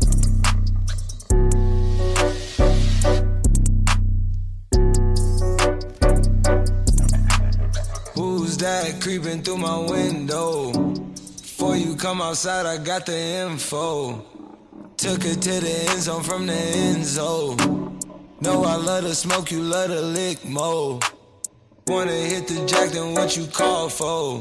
Who's that creeping through my window? Before you come outside, I got the info. Took her to the end zone from the end zone. Know I love to smoke, you love to lick more. Wanna hit the jack, then what you call for?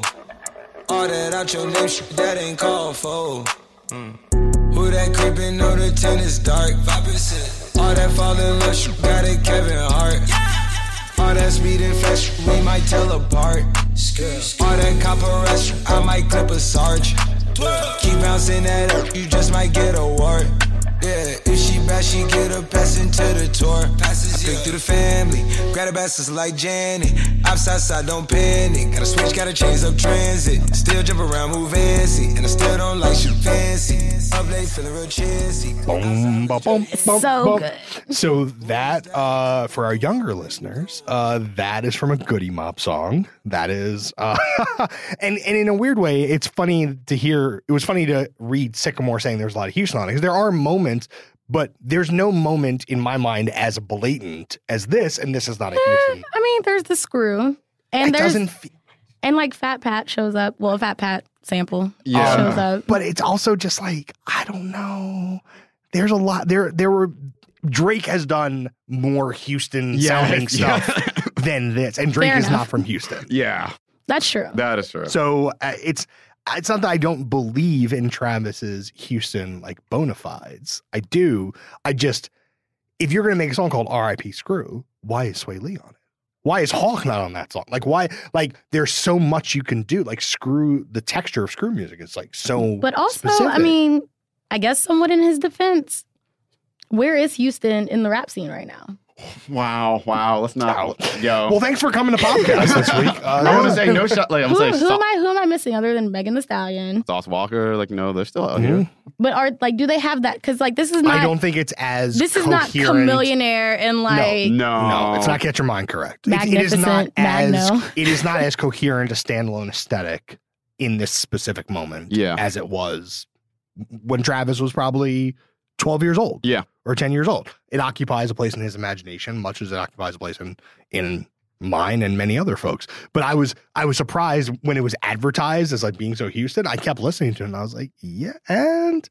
All that out your name, shit, that ain't called for. Mm. Who that creepin', know the tent is dark. five percent. All that fall in love, you got it, Kevin Hart. Yeah. All that speed and flash, we might tell apart. Yeah. All that copper rush, I might clip a sarge. Yeah. Keep bouncing that up, you just might get a wart. Yeah, if she bad, she get a pass into the tour. Passes, I pick yeah. through the family, grab the bastards like Janet. Outside side, don't panic. Gotta switch, gotta change up transit. Still jump around, move fancy, and I still don't like shit fancy. Up late, feeling real cheesy. Boom, boom, boom, it's boom, so boom. good. So that, uh, for our younger listeners, uh, that is from a Goody Mob song. That is, uh, and and in a weird way, it's funny to hear. It was funny to read Sycamore saying there's a lot of Houston on it, because there are moments, but there's no moment in my mind as blatant as this, and this is not a Houston. I mean, there's the screw, and it there's doesn't fe- and like Fat Pat shows up. Well, Fat Pat sample Yeah. shows up, but it's also just like, I don't know. There's a lot there. There were Drake has done more Houston Yes, sounding stuff yeah. than this, and Drake Fair is enough. not from Houston. Yeah, that's true. that is true. So uh, it's it's not that I don't believe in Travis's Houston like bona fides. I do. I just, if you're gonna make a song called R I P Screw, why is Sway Lee on it? Why is Hawk not on that song? Like, why? Like, there's so much you can do. Like, Screw, the texture of Screw music is like so. But also, specific. I mean, I guess somewhat in his defense, where is Houston in the rap scene right now? Wow, wow. Let's not. Yo. Well, thanks for coming to podcast this week. Uh, I want to say no shot. Like I'm Who, saying, who Sau- am I? Who am I missing other than Megan Thee Stallion? Sauce Walker. Like no, they're still out Mhm. here. But are like, do they have that? Because like, this is not. I don't think it's as This is not coherent. Chameleonaire and like. No, No, it's not Get Your Mind Correct. It- it is not Magnificent as Magno. it is not as coherent a standalone aesthetic in this specific moment Yeah. as it was when Travis was probably twelve years old. Yeah. Or ten years old. It occupies a place in his imagination, much as it occupies a place in in mine and many other folks. But I was I was surprised when it was advertised as like being so Houston. I kept listening to it and I was like, yeah, and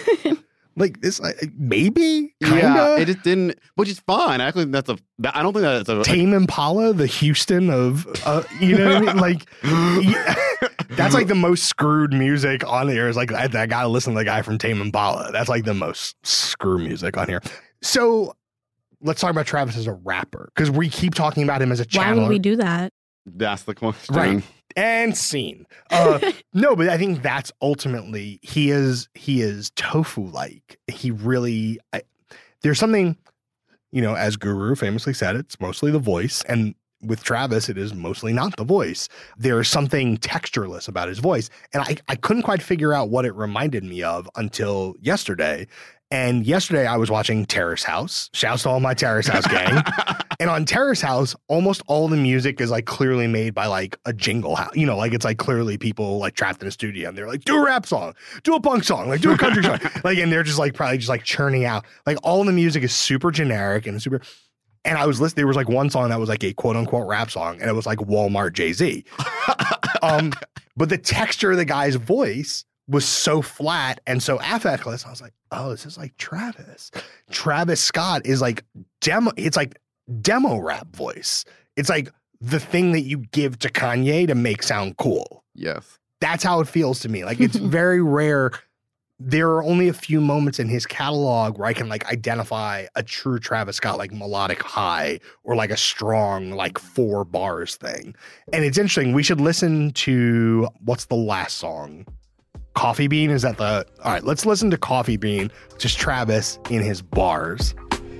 like this, like, maybe, kinda. Yeah, it just didn't, which is fine. I actually, that's a. That, I don't think that's a. Tame Impala, the Houston of, uh, you know what I mean? Like, yeah, that's like the most screwed music on here. Is like, I, I gotta listen to the guy from Tame Impala. That's like the most screw music on here. So let's talk about Travis as a rapper, because we keep talking about him as a Why channeler. would we do that? That's the question. Right. And scene. Uh, no, but I think that's ultimately he is he is tofu like. He really I, there's something, you know, as Guru famously said, it's mostly the voice, and with Travis, it is mostly not the voice. There is something textureless about his voice, and I I couldn't quite figure out what it reminded me of until yesterday. And yesterday I was watching Terrace House. Shouts to all my Terrace House gang. And on Terrace House, almost all the music is like clearly made by like a jingle house. You know, like it's like clearly people like trapped in a studio and they're like, do a rap song, do a punk song, like do a country song. Like, and they're just like probably just like churning out. Like all the music is super generic and super. And I was listening, there was like one song that was like a quote unquote rap song, and it was like Walmart Jay-Z. um, but the texture of the guy's voice was so flat and so affectless. I was like, oh, this is like Travis. Travis Scott is like demo. It's like demo rap voice. It's like the thing that you give to Kanye to make sound cool. Yes. That's how it feels to me. Like it's very rare there are only a few moments in his catalog where I can like identify a true Travis Scott like melodic high or like a strong like four bars thing. And it's interesting. We should listen to what's the last song? Coffee Bean? Is that the all right? Let's listen to Coffee Bean, which is Travis in his bars.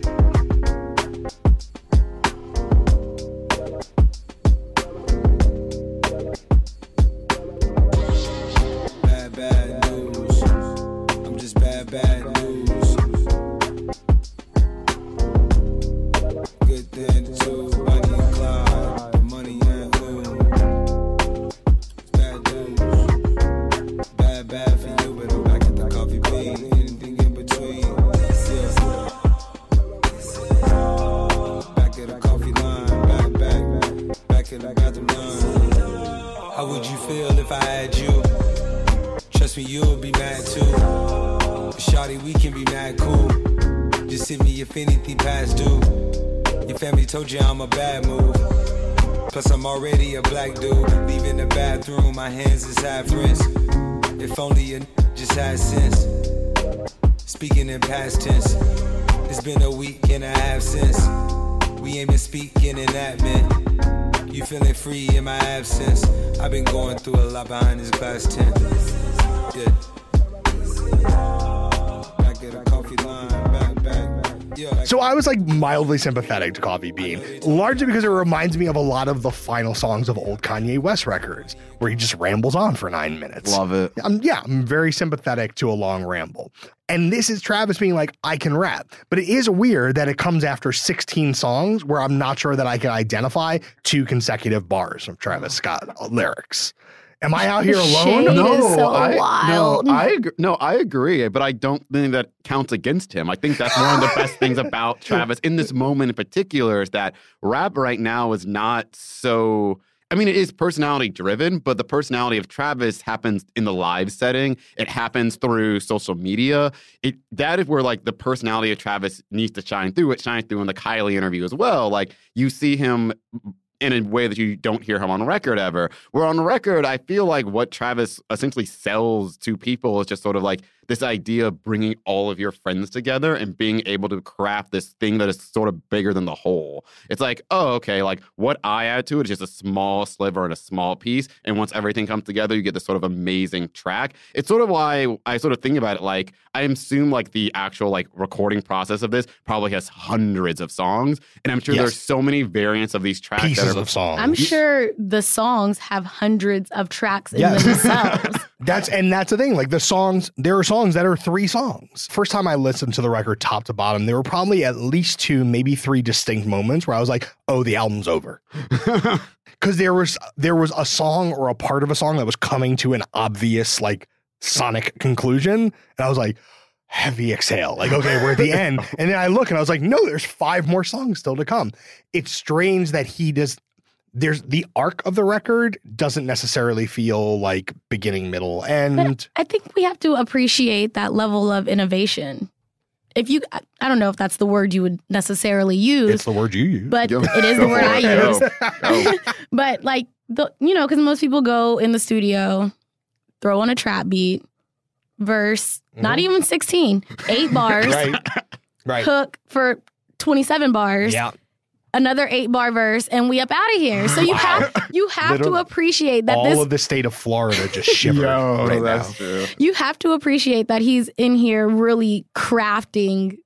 Told you I'm a bad move. Plus I'm already a black dude. Leaving the bathroom, my hands is half rinsed. If only a n- just had sense. Speaking in past tense. It's been a week and a half since we ain't been speaking in that man. You feeling free in my absence. I've been going through a lot behind this glass tent. Yeah. Back at a coffee line, back, back. Yeah, So I was like mildly sympathetic to Coffee Bean, largely because it reminds me of a lot of the final songs of old Kanye West records, where he just rambles on for nine minutes. Love it. I'm, yeah, I'm very sympathetic to a long ramble. And this is Travis being like, I can rap. But it is weird that it comes after sixteen songs where I'm not sure that I can identify two consecutive bars of Travis Scott lyrics. Am I out here alone? Shade No, is so I, wild. no, I agree. No, I agree, but I don't think that counts against him. I think that's one of the best things about Travis in this moment in particular is that rap right now is not so. I mean, it is personality driven, but the personality of Travis happens in the live setting. It happens through social media. It that is where like the personality of Travis needs to shine through. It shines through in the Kylie interview as well. Like you see him in a way that you don't hear him on record ever. Where on record, I feel like what Travis essentially sells to people is just sort of like this idea of bringing all of your friends together and being able to craft this thing that is sort of bigger than the whole. It's like, oh, okay, like what I add to it is just a small sliver and a small piece. And once everything comes together, you get this sort of amazing track. It's sort of why I sort of think about it like, I assume like the actual like recording process of this probably has hundreds of songs. And I'm sure Yes. there's so many variants of these tracks Pieces that are of songs. I'm sure the songs have hundreds of tracks in Yes. themselves. That's and that's the thing. Like the songs, there are songs that are three songs. First time I listened to the record top to bottom, there were probably at least two, maybe three distinct moments where I was like, "Oh, the album's over," because there was there was a song or a part of a song that was coming to an obvious like sonic conclusion, and I was like, "Heavy exhale." Like, okay, we're at the end, and then I look and I was like, "No, there's five more songs still to come." It's strange that he does. There's the arc of the record doesn't necessarily feel like beginning, middle, end. But I think we have to appreciate that level of innovation. If you, I I don't know if that's the word you would necessarily use, It's the word you use. but Go- it is go the word for I it. use. Go. Go. But like the, you know, because most people go in the studio, throw on a trap beat, verse, not even sixteen, eight bars, right, right. hook for twenty-seven bars. Yeah. Another eight bar verse, and we up out of here. So you have you have to Literally. appreciate that All this of the state of Florida just shivered Yo, right that's now. true. you have to appreciate that he's in here really crafting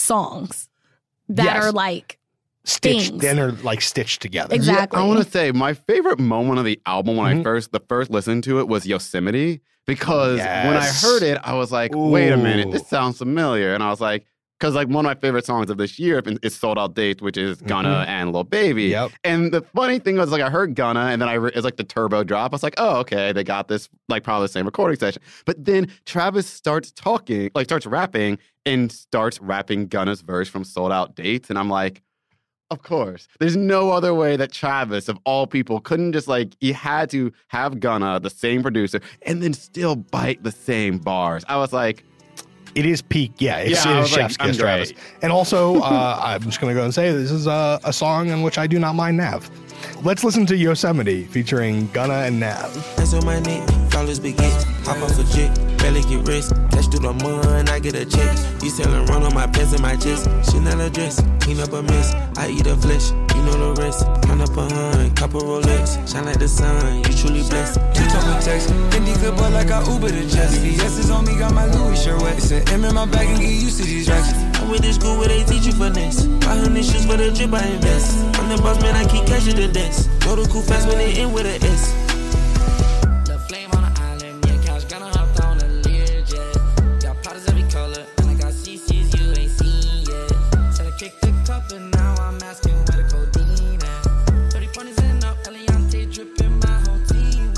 songs that Yes. are like Stitched, things. then are like stitched together. Exactly. Yeah, I want to say my favorite moment of the album when Mhm. I first the first listened to it was Yosemite because when I Yes. heard it, I was like, wait a minute, Ooh. this sounds familiar, and I was like. Because like one of my favorite songs of this year is Sold Out Dates, which is Gunna and Lil Baby. Yep. And the funny thing was like I heard Gunna and then I re- it's like the turbo drop. I was like, oh, okay, they got this like probably the same recording session. But then Travis starts talking, like starts rapping and starts rapping Gunna's verse from Sold Out Dates. And I'm like, of course. There's no other way that Travis, of all people, couldn't just like, he had to have Gunna, the same producer, and then still bite the same bars. I was like, It is peak. Yeah, it's, Yeah, I it is was like, Chef's I'm Kiss Travis. great. And also, uh, I'm just going to go and say this is a, a song in which I do not mind Nav. Let's listen to Yosemite featuring Gunna and Nav. Hands on my knee, flawless begin. Hop off a jet, barely get rest. Cash through the mud, I get a check. You selling run on my pants and my chest. Chanel a dress, clean up a mess. I eat a flesh, you know the rest. Count up a hun, couple Rolex. Shine like the sun, you truly blessed. You talk with text, Fendi good boy like I Uber to Jess. V S is on me, got my Louis shirt wet. It's an M in my bag and get used to these racks. I went to school where they teach you finesse. five hundred shoes for the drip I invest. I'm the boss man, I keep cashing the debts. Go to cool fast when they end with an S. The flame on the island, me and Couch gonna hop on a Learjet. Got powders every color, and I got C Cs you ain't seen yet. Said I kicked the cup and now I'm asking where the codeine at. thirty pointers in up, Eliante dripping, my whole team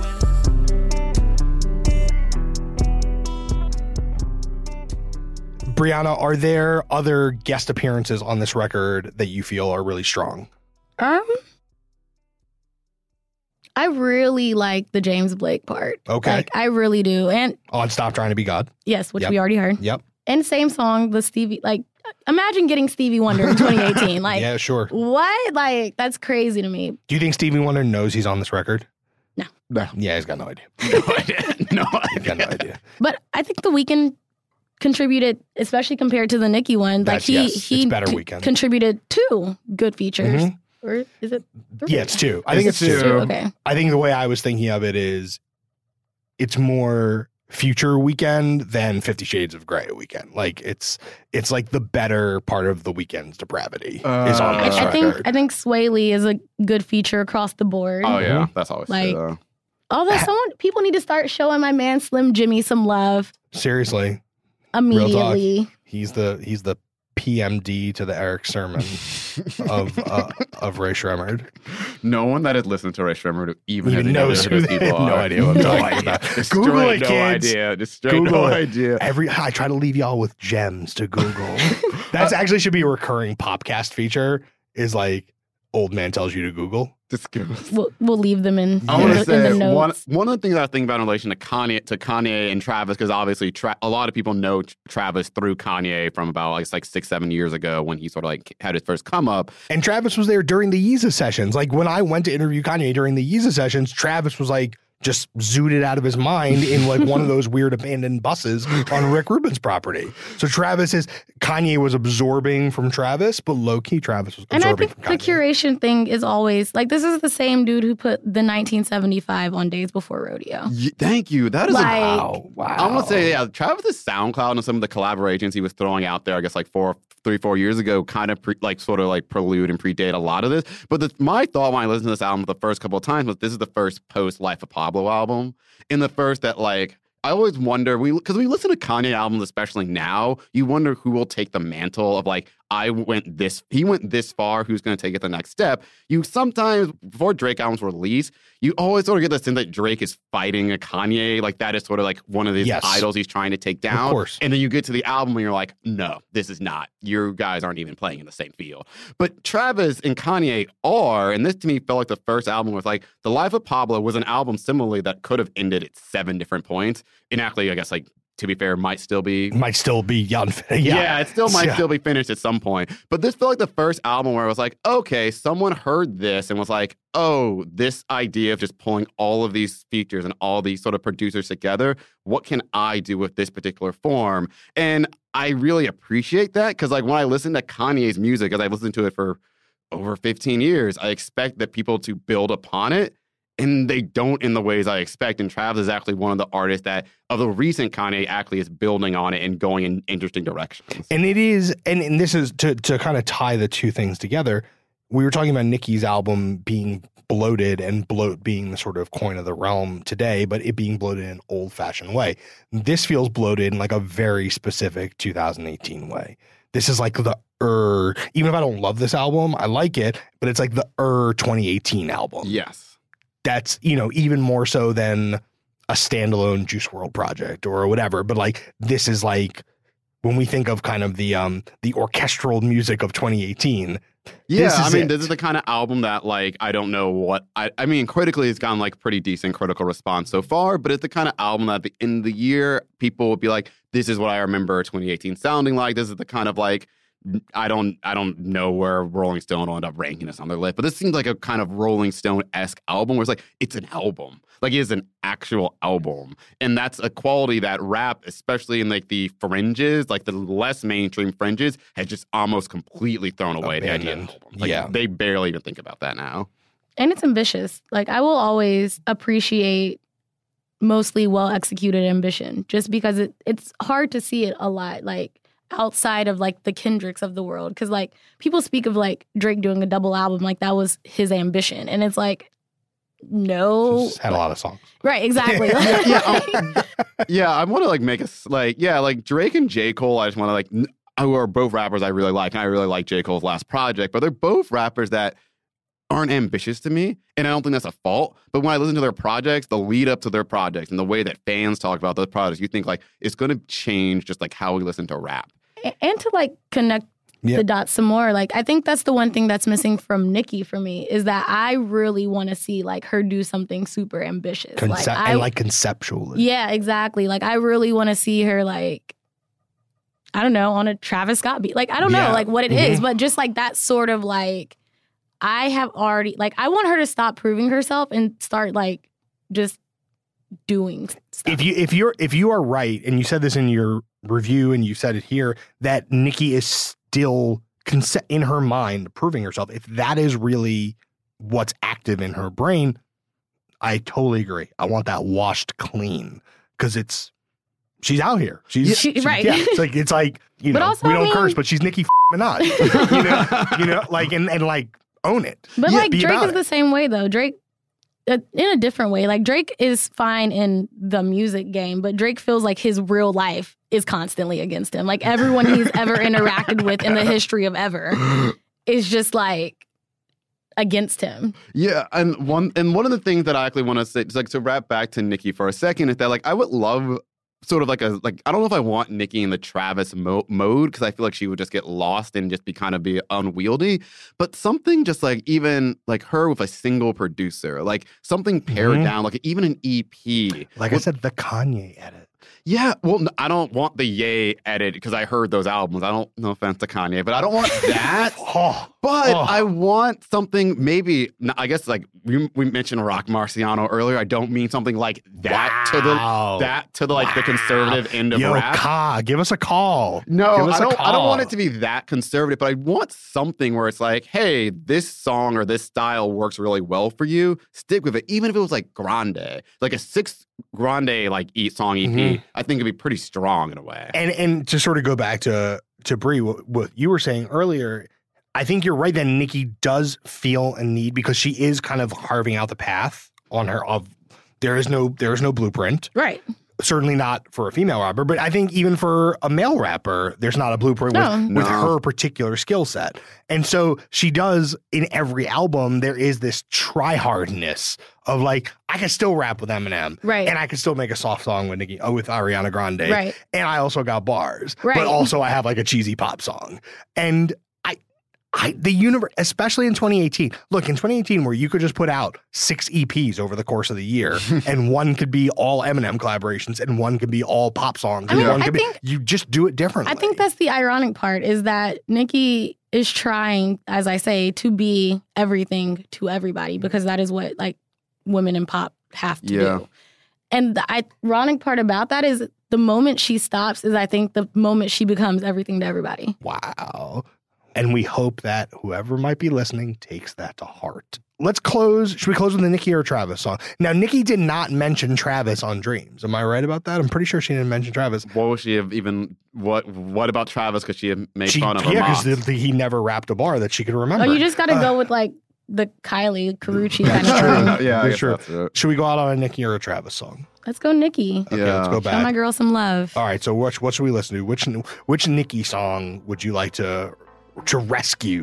went. Brianna, are there other guest appearances on this record that you feel are really strong? Um, I really like the James Blake part. Okay. Like, I really do. And On Stop Trying to Be God. yes, which Yep. we already heard. Yep. And same song, the Stevie, like, imagine getting Stevie Wonder in twenty eighteen. Like, Yeah, sure. what? Like, that's crazy to me. Do you think Stevie Wonder knows he's on this record? No. No. Yeah, he's got no idea. No idea. No He's got no idea. idea. But I think The Weeknd contributed, especially compared to the Nicki one. Like, That's- he, yes, he it's better c- Weeknd. contributed two good features. Mhm. Or is it three? Yeah, it's two. I think it's, It's two. two. Okay. I think the way I was thinking of it is it's more future Weekend than Fifty Shades of Grey Weekend. Like it's it's like the better part of the Weekend's depravity is on Uh, this I, I think record. I think Sway Lee is a good feature across the board. Oh yeah, that's always Like- true, though. Although someone people need to start showing my man Slim Jimmy some love Seriously, immediately. he's the he's the P M D to the Eric Sermon of uh, of Ray Shremmerd. No one that has listened to Ray Shremmerd even, Even has knows knows who who those they people have no are. idea what I'm No talking idea. about. Just Google straight it, no kids. idea. Just straight Google no it. idea. Every I try to leave y'all with gems to Google. That's actually should be a recurring podcast feature. Is like old man tells you to Google. Just go. We'll, we'll leave them in, I in, want the, to in the say notes. one one of the things I think about in relation to Kanye to Kanye and Travis, because obviously Tra- a lot of people know Travis through Kanye from about like, like six seven years ago when he sort of like had his first come up. And Travis was there during the Yeezus sessions. Like when I went to interview Kanye during the Yeezus sessions, Travis was like just zooted out of his mind in like one of those weird abandoned buses on Rick Rubin's property. So Travis is Kanye was absorbing from Travis, but low key Travis was And I absorbing think from the Kanye. curation thing is always like this is the same dude who put the nineteen seventy-five on Days Before Rodeo. Y- thank you. That is Like- a Wow, wow. I'm gonna say, yeah, Travis's SoundCloud and some of the collaborations he was throwing out there, I guess like four, three, four years ago, kind of pre, like sort of like prelude and predate a lot of this. But the, my thought when I listened to this album the first couple of times was this is the first post Life of Pablo album, and the first that like. I always wonder, we because we listen to Kanye albums, especially now, you wonder who will take the mantle of like, I went this, he went this far, who's going to take it the next step. You sometimes, before Drake albums were released, you always sort of get the sense that Drake is fighting a Kanye, like that is sort of like one of his Yes. idols he's trying to take down. Of course. And then you get to the album and you're like, no, this is not. You guys aren't even playing in the same field. But Travis and Kanye are, and this to me felt like the first album was like, The Life of Pablo was an album similarly that could have ended at seven different points. And actually, I guess like, to be fair, might still be might still be young. Yeah. yeah, it still might Yeah. still be finished at some point. But this felt like the first album where it was like, okay, someone heard this and was like, oh, this idea of just pulling all of these features and all these sort of producers together, what can I do with this particular form? And I really appreciate that because like when I listen to Kanye's music, as I've listened to it for over fifteen years, I expect that people to build upon it. And they don't in the ways I expect. And Travis is actually one of the artists that, of the recent Kanye, actually is building on it and going in interesting directions. And it is, and, and this is to to kind of tie the two things together. We were talking about Nicki's album being bloated and bloat being the sort of coin of the realm today, but it being bloated in an old fashioned way. This feels bloated in like a very specific two thousand eighteen way. This is like the er, even if I don't love this album, I like it, but it's like the er twenty eighteen album. Yes. That's, you know, even more so than a standalone Juice world project or whatever. But like, this is like, when we think of kind of the um the orchestral music of twenty eighteen. Yeah, this is I mean, it. this is the kind of album that, like, I don't know what, I, I mean, critically, it's gotten, like, pretty decent critical response so far, but it's the kind of album that at the end of the year, people will be like, this is what I remember twenty eighteen sounding like. This is the kind of, like, I don't I don't know where Rolling Stone will end up ranking this on their list, but this seems like a kind of Rolling Stone-esque album where it's like, it's an album. Like, it is an actual album. And that's a quality that rap, especially in like the fringes, like the less mainstream fringes, has just almost completely thrown away the idea of an album. Like, yeah. They barely even think about that now. And it's ambitious. Like, I will always appreciate mostly well-executed ambition just because it, it's hard to see it a lot. Like, outside of like the Kendricks of the world. Because like people speak of like Drake doing a double album, like that was his ambition. And it's like, no. Just had a lot of songs. Right, exactly. yeah, yeah, um, yeah, I want to like make a, like, yeah, like Drake and J. Cole, I just want to like, n- who are both rappers I really like. And I really like J. Cole's last project, but they're both rappers that aren't ambitious to me. And I don't think that's a fault. But when I listen to their projects, the lead up to their projects and the way that fans talk about those projects, you think like it's going to change just like how we listen to rap. And to like connect yeah. the dots some more, like I think that's the one thing that's missing from Nicki for me is that I really want to see like her do something super ambitious, Conce- like I, and like conceptually. Yeah, exactly. Like I really want to see her like, I don't know, on a Travis Scott beat. Like I don't yeah. know like what it mm-hmm. is, but just like that sort of like I have already like I want her to stop proving herself and start like just doing stuff. If you if you're if you are right, and you said this in your review and you said it here, that Nicki is still conce- in her mind proving herself, if that is really what's active in her brain, I totally agree. I want that washed clean because it's she's out here. She's she, she, right. Yeah, it's like it's like you But know also, we I don't mean- curse, but she's Nicki Minaj. you know, you know, like and and like own it. But Yeah, like be Drake about is it. the same way though. Drake, uh, in a different way. Like Drake is fine in the music game, but Drake feels like his real life is constantly against him. Like everyone he's ever interacted with in the history of ever is just like against him. Yeah, and one and one of the things that I actually want to say, just like to wrap back to Nicki for a second, is that like I would love sort of like a like I don't know if I want Nicki in the Travis mo- mode because I feel like she would just get lost and just be kind of be unwieldy. But something just like even like her with a single producer, like something pared Mhm. down, like even an E P. Like I said, the Kanye edit. Yeah, well, n- I don't want the Ye edit because I heard those albums. I don't, no offense to Kanye, but I don't want that. Oh, But oh. I want something maybe, n- I guess like we, we mentioned Rock Marciano earlier. I don't mean something like that to Wow. the that to the like the Wow. conservative end of Yo, rap. Ka, give us a call. No, Give us I a don't. I don't want call. it to be that conservative, but I want something where it's like, hey, this song or this style works really well for you. Stick with it, even if it was like Grande, like a six Grande like e- song E P. Mhm. I think it'd be pretty strong in a way. And and to sort of go back to to Brie, what, what you were saying earlier, I think you're right that Nicki does feel a need because she is kind of carving out the path on her of there is no there is no blueprint. Right. Certainly not for a female rapper, but I think even for a male rapper, there's not a blueprint No. with, with No. her particular skill set. And so she does in every album, there is this try hardness of like, I can still rap with Eminem. Right. And I can still make a soft song with Nicki, oh, with Ariana Grande. Right. And I also got bars. Right. But also I have like a cheesy pop song. And I I the universe, especially in twenty eighteen. Look, in twenty eighteen, where you could just put out six E Ps over the course of the year, and one could be all Eminem collaborations, and one could be all pop songs, I and mean, one I could think- be you just do it differently. I think that's the ironic part is that Nicki is trying, as I say, to be everything to everybody because that is what like women in pop have to Yeah. do. And the ironic part about that is the moment she stops is I think the moment she becomes everything to everybody. Wow. And we hope that whoever might be listening takes that to heart. Let's close. Should we close with the Nicki or Travis song? Now, Nicki did not mention Travis on Dreams. Am I right about that? I'm pretty sure she didn't mention Travis. What would she have even? What What about Travis? Because she had made She, fun of him. yeah, because he never rapped a bar that she could remember. Oh, you just got to Uh, go with like the Kylie Carucci kind of true. thing. yeah, I That's guess true. that's it. Should we go out on a Nicki or a Travis song? Let's go Nicki. Okay, Yeah. let's go Show my back. girl some love. All right, so what, what should we listen to? Which which Nicki song would you like to to rescue?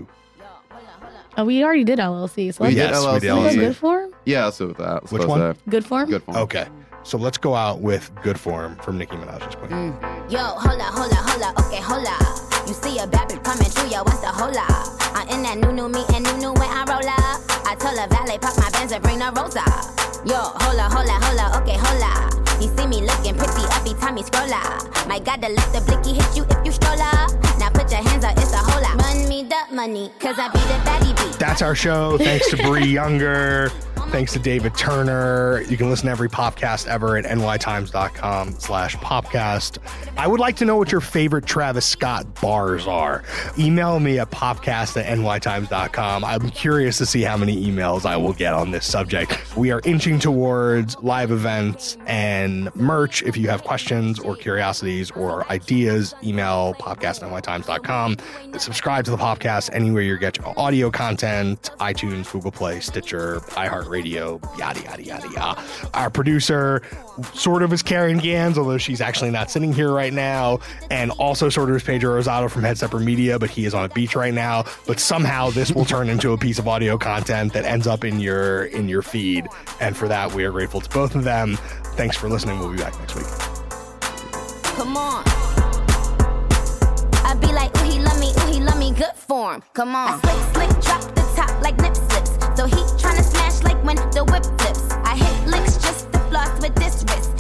Oh, we already did L L C. So We let's did Yes, we L L C. did let's L L C. go good form. Yeah, let's go with that. Let's Which go with one? that. Good form. Good form. Okay, so let's go out with Good Form from Nicki Minaj's Queen. Yo, hola, hola, hola, okay, hola. You see a bad bitch coming through, yo, what's the hola? I'm in that new new me and new new when I roll up. I told her valet, park my Benz and bring the Rosa. Yo, hola, hola, hola, okay, hola. He see me looking pretty every time he scroll up. Might gotta let the blicky hit you if you stroll up. Now put your hands up, it's a whole lot. Run me the money, cause I be the baddie beat. That's our show. Thanks to Bree Younger. Thanks to David Turner. You can listen to every podcast ever at nytimes.com slash popcast. I would like to know what your favorite Travis Scott bars are. Email me at popcast at nytimes dot com. I'm curious to see how many emails I will get on this subject. We are inching towards live events and merch. If you have questions or curiosities or ideas, email popcast at nytimes dot com. Subscribe to the podcast anywhere you get your audio content, iTunes, Google Play, Stitcher, iHeartRadio. Radio, yada, yada, yada, yada. Our producer sort of is Karen Gans, although she's actually not sitting here right now, and also sort of is Pedro Rosado from Head Stepper Media, but he is on a beach right now. But somehow this will turn into a piece of audio content that ends up in your in your feed, and for that we are grateful to both of them. Thanks for listening. We'll be back next week. Come on. I be like, ooh, he love me, ooh, he love me, good form. Come on. I slick, slick, drop the top like nip slips. So he tryna smash like when the whip flips. I hit licks just to floss with this wrist.